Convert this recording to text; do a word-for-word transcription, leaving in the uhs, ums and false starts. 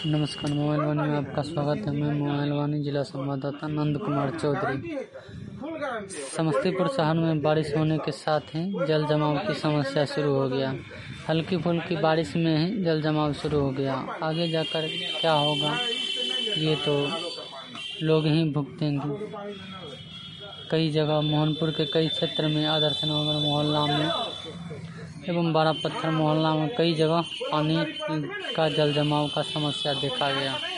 नमस्कार, मोबाइल वाणी में आपका स्वागत है। मैं मोबाइल वाणी जिला संवाददाता नंद कुमार चौधरी। समस्तीपुर शहर में बारिश होने के साथ ही जल जमाव की समस्या शुरू हो गया। हल्की फुल्की बारिश में ही जल जमाव शुरू हो गया। आगे जाकर क्या होगा ये तो लोग ही भुगतेंगे। कई जगह मोहनपुर के कई क्षेत्र में आदर्श नगर मोहल्ला में एवं बड़ा पत्थर मोहल्ला में कई जगह पानी का जल जमाव का समस्या देखा गया।